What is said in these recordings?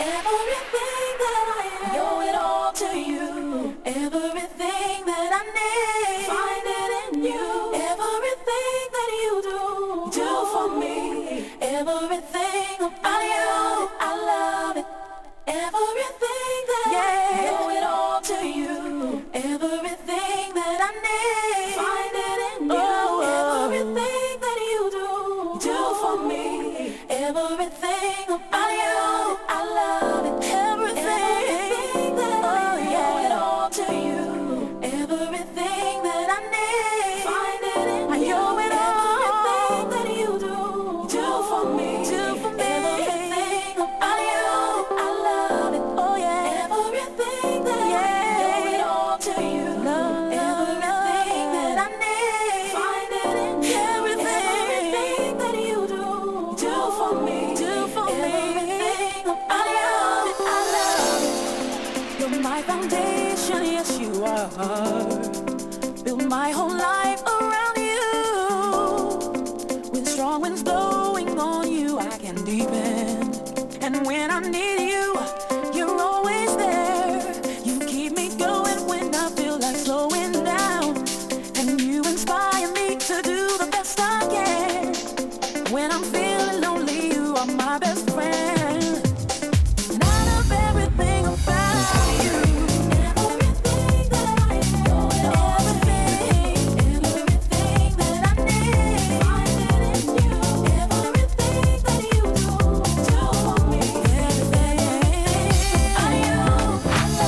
Everything that I am, I owe it all to you. Everything that I need, find it in you. Everything that you do for me. Everything about you, I love it. Everything that I owe it all to you. Everything that I need, find it in you. Everything that you do for me. Everything about you, I love it. Everything that I owe it all to you. Everything that I need, find it in you. I owe it all. Everything that you do for me. Everything about you, I love it. Oh yeah. Everything that I owe it all to you. Everything that I need, find it in you. Everything that you do for me. Everything about you, I love it. You're my foundation, yes you are. Build my whole life around you. With strong winds blowing on you, I can deepen. And when I need you, you're always there. You keep me going when I feel like slowing down. And you inspire me to do the best I can. When I'm feeling lonely, you are my best friend. And I love everything about you. Everything that I know, everything that I need, find it in you. Everything that you do for me. Everything I love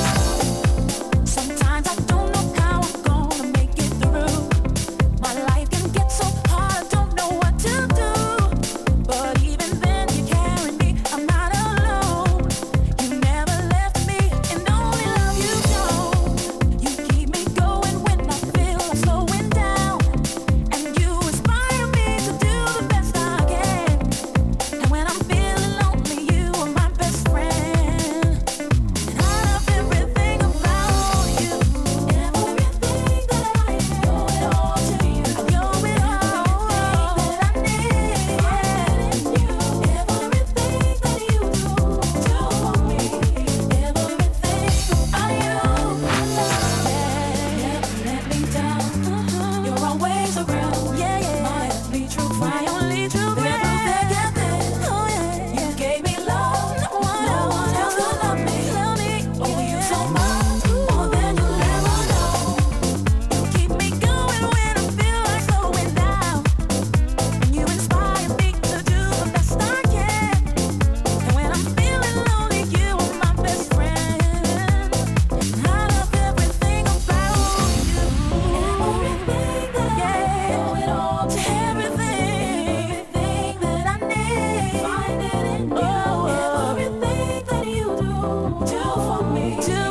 it. Sometimes I don't know how I'm gonna make it through. My life can get so hard, I don't know what to do. But even then you carry me, I'm not alone. You never left me, and only love you show. You keep me going when I feel I'm slowing down. And you inspire me to do the best I can. And when I'm feeling lonely, you are my best friend. And I love everything about you. Everything that I owe it all to you. I owe it all. Everything that I need, find it in you. Everything that you do for me. Everything about you, I love it. Never let me down. You're always around. My only true friend. Never forget that. You gave me love. No one else could love me. Oh, you so much more than you'll ever know. You keep me going when I feel like slowing down. And you inspire me to do the best I can. And when I'm feeling lonely, you are my best friend. I love everything about you. Everything that I owe it all to everything that I need, find it in you. Everything that you do for me.